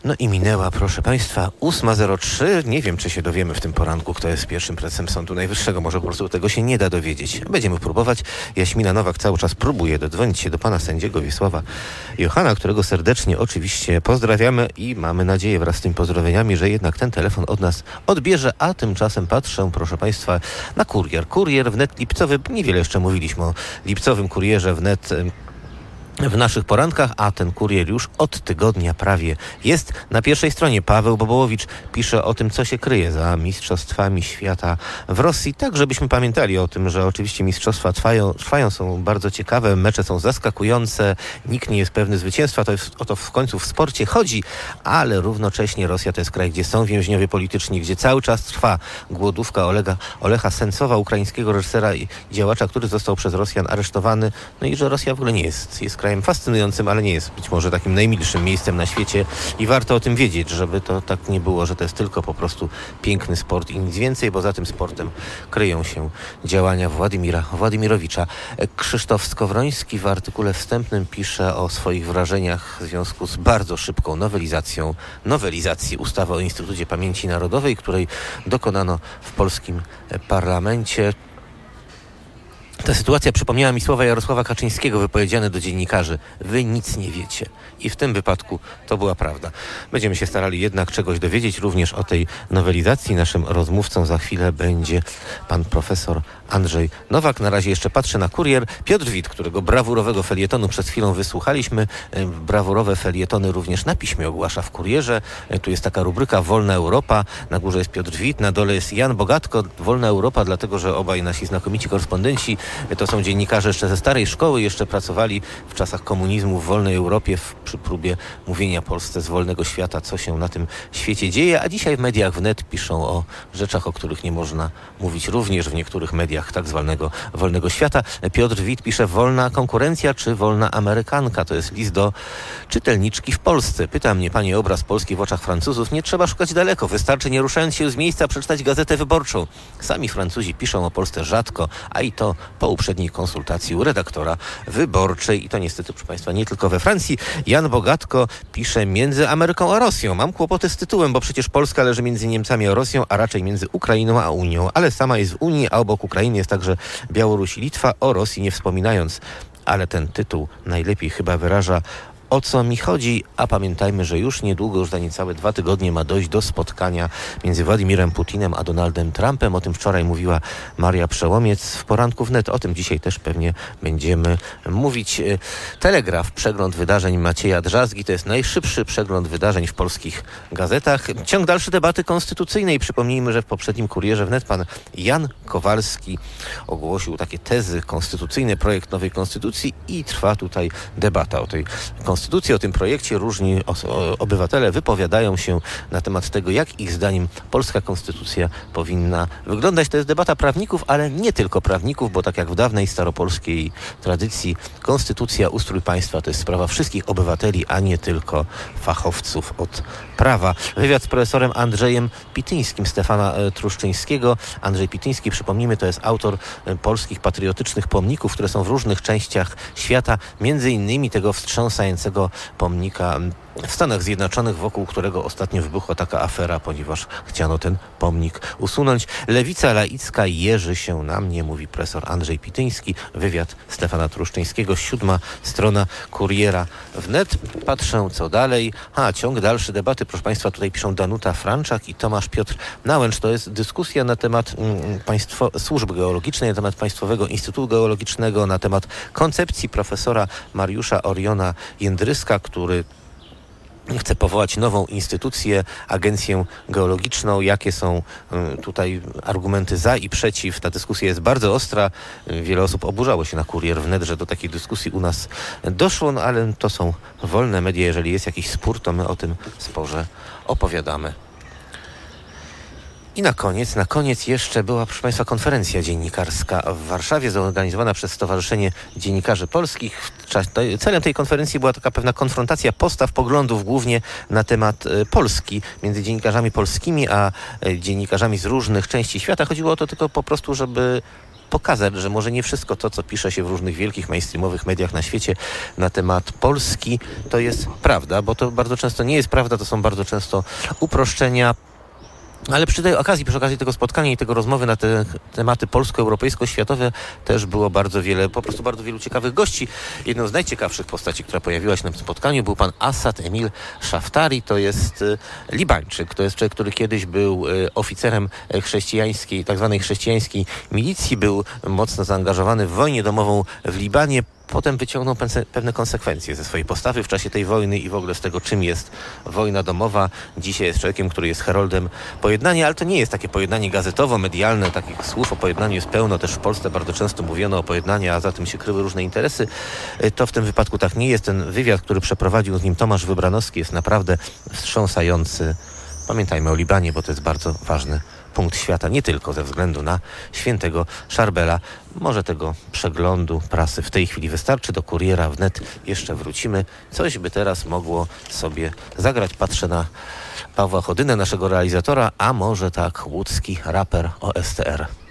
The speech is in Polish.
No i minęła, proszę Państwa, 8:03. Nie wiem, czy się dowiemy w tym poranku, kto jest pierwszym prezesem Sądu Najwyższego. Może po prostu tego się nie da dowiedzieć. Będziemy próbować. Jaśmina Nowak cały czas próbuje dodzwonić się do pana sędziego Wiesława Johana, którego serdecznie oczywiście pozdrawiamy i mamy nadzieję wraz z tymi pozdrowieniami, że jednak ten telefon od nas odbierze, a tymczasem patrzę, proszę Państwa, na Kurier. Kurier wnet lipcowy. Niewiele jeszcze mówiliśmy o lipcowym Kurierze wnet w naszych porankach, a ten kurier już od tygodnia prawie jest na pierwszej stronie. Paweł Bobołowicz pisze o tym, co się kryje za mistrzostwami świata w Rosji, tak żebyśmy pamiętali o tym, że oczywiście mistrzostwa trwają, są bardzo ciekawe, mecze są zaskakujące, nikt nie jest pewny zwycięstwa, o to w końcu w sporcie chodzi, ale równocześnie Rosja to jest kraj, gdzie są więźniowie polityczni, gdzie cały czas trwa głodówka Olecha Sencowa, ukraińskiego reżysera i działacza, który został przez Rosjan aresztowany, no i że Rosja w ogóle nie jest krajem fascynującym, ale nie jest być może takim najmilszym miejscem na świecie i warto o tym wiedzieć, żeby to tak nie było, że to jest tylko po prostu piękny sport i nic więcej, bo za tym sportem kryją się działania Władimira Władimirowicza. Krzysztof Skowroński w artykule wstępnym pisze o swoich wrażeniach w związku z bardzo szybką nowelizacji ustawy o Instytucie Pamięci Narodowej, której dokonano w polskim parlamencie. Ta sytuacja przypomniała mi słowa Jarosława Kaczyńskiego wypowiedziane do dziennikarzy. Wy nic nie wiecie. I w tym wypadku to była prawda. Będziemy się starali jednak czegoś dowiedzieć również o tej nowelizacji. Naszym rozmówcą za chwilę będzie pan profesor Andrzej Nowak. Na razie jeszcze patrzę na Kurier. Piotr Wit, którego brawurowego felietonu przed chwilą wysłuchaliśmy. Brawurowe felietony również na piśmie ogłasza w Kurierze. Tu jest taka rubryka Wolna Europa. Na górze jest Piotr Wit, na dole jest Jan Bogatko. Wolna Europa, dlatego że obaj nasi znakomici korespondenci to są dziennikarze jeszcze ze starej szkoły, jeszcze pracowali w czasach komunizmu w wolnej Europie przy próbie mówienia Polsce z wolnego świata, co się na tym świecie dzieje, a dzisiaj w mediach wnet piszą o rzeczach, o których nie można mówić również w niektórych mediach tak zwanego wolnego świata. Piotr Wit pisze: wolna konkurencja czy wolna Amerykanka? To jest list do czytelniczki w Polsce. Pyta mnie pani obraz Polski w oczach Francuzów. Nie trzeba szukać daleko, wystarczy nie ruszając się z miejsca przeczytać Gazetę Wyborczą. Sami Francuzi piszą o Polsce rzadko, a i to po uprzedniej konsultacji u redaktora Wyborczej. I to niestety, proszę Państwa, nie tylko we Francji. Jan Bogatko pisze: między Ameryką a Rosją. Mam kłopoty z tytułem, bo przecież Polska leży między Niemcami a Rosją, a raczej między Ukrainą a Unią. Ale sama jest w Unii, a obok Ukrainy jest także Białoruś i Litwa, o Rosji nie wspominając. Ale ten tytuł najlepiej chyba wyraża, o co mi chodzi, a pamiętajmy, że już niedługo, już za niecałe 2 tygodnie ma dojść do spotkania między Władimirem Putinem a Donaldem Trumpem. O tym wczoraj mówiła Maria Przełomiec w poranku wnet. O tym dzisiaj też pewnie będziemy mówić. Telegraf, przegląd wydarzeń Macieja Drzazgi. To jest najszybszy przegląd wydarzeń w polskich gazetach. Ciąg dalszy debaty konstytucyjnej. Przypomnijmy, że w poprzednim Kurierze wnet pan Jan Kowalski ogłosił takie tezy konstytucyjne, projekt nowej konstytucji i trwa tutaj debata o tej konstytucji, o tym projekcie. Różni obywatele wypowiadają się na temat tego, jak ich zdaniem polska konstytucja powinna wyglądać. To jest debata prawników, ale nie tylko prawników, bo tak jak w dawnej staropolskiej tradycji, konstytucja, ustrój państwa to jest sprawa wszystkich obywateli, a nie tylko fachowców od prawa. Wywiad z profesorem Andrzejem Pityńskim Stefana Truszczyńskiego. Andrzej Pityński, przypomnijmy, to jest autor polskich patriotycznych pomników, które są w różnych częściach świata, między innymi tego wstrząsającego pomnika w Stanach Zjednoczonych, wokół którego ostatnio wybuchła taka afera, ponieważ chciano ten pomnik usunąć. Lewica laicka jeży się na mnie, mówi profesor Andrzej Pityński. Wywiad Stefana Truszczyńskiego, 7. strona Kuriera wnet. Patrzę, co dalej. Ciąg dalszy debaty, proszę Państwa, tutaj piszą Danuta Franczak i Tomasz Piotr Nałęcz. To jest dyskusja na temat służb geologicznej, na temat Państwowego Instytutu Geologicznego, na temat koncepcji profesora Mariusza Oriona Jędryska, który chce powołać nową instytucję, agencję geologiczną. Jakie są tutaj argumenty za i przeciw? Ta dyskusja jest bardzo ostra. Wiele osób oburzało się na Kurier wnet, że do takiej dyskusji u nas doszło, no ale to są wolne media. Jeżeli jest jakiś spór, to my o tym sporze opowiadamy. I na koniec jeszcze była, proszę Państwa, konferencja dziennikarska w Warszawie, zorganizowana przez Stowarzyszenie Dziennikarzy Polskich. Celem tej konferencji była taka pewna konfrontacja postaw, poglądów głównie na temat Polski między dziennikarzami polskimi a dziennikarzami z różnych części świata. Chodziło o to tylko po prostu, żeby pokazać, że może nie wszystko to, co pisze się w różnych wielkich mainstreamowych mediach na świecie na temat Polski, to jest prawda, bo to bardzo często nie jest prawda, to są bardzo często uproszczenia. Ale przy okazji tego spotkania i tego rozmowy na te tematy polsko-europejsko-światowe też było bardzo wielu ciekawych gości. Jedną z najciekawszych postaci, która pojawiła się na tym spotkaniu, był pan Assad Emil Szaftari. To jest Libańczyk. To jest człowiek, który kiedyś był oficerem chrześcijańskiej, tak zwanej chrześcijańskiej milicji. Był mocno zaangażowany w wojnę domową w Libanie. Potem wyciągnął pewne konsekwencje ze swojej postawy w czasie tej wojny i w ogóle z tego, czym jest wojna domowa. Dzisiaj jest człowiekiem, który jest heroldem pojednania, ale to nie jest takie pojednanie gazetowo-medialne. Takich słów o pojednaniu jest pełno. Też w Polsce bardzo często mówiono o pojednaniu, a za tym się kryły różne interesy. To w tym wypadku tak nie jest. Ten wywiad, który przeprowadził z nim Tomasz Wybranowski, jest naprawdę wstrząsający. Pamiętajmy o Libanie, bo to jest bardzo ważny punkt świata, nie tylko ze względu na świętego Szarbela. Może tego przeglądu prasy w tej chwili wystarczy. Do Kuriera wnet jeszcze wrócimy. Coś by teraz mogło sobie zagrać. Patrzę na Pawła Chodynę, naszego realizatora, a może tak łódzki raper OSTR.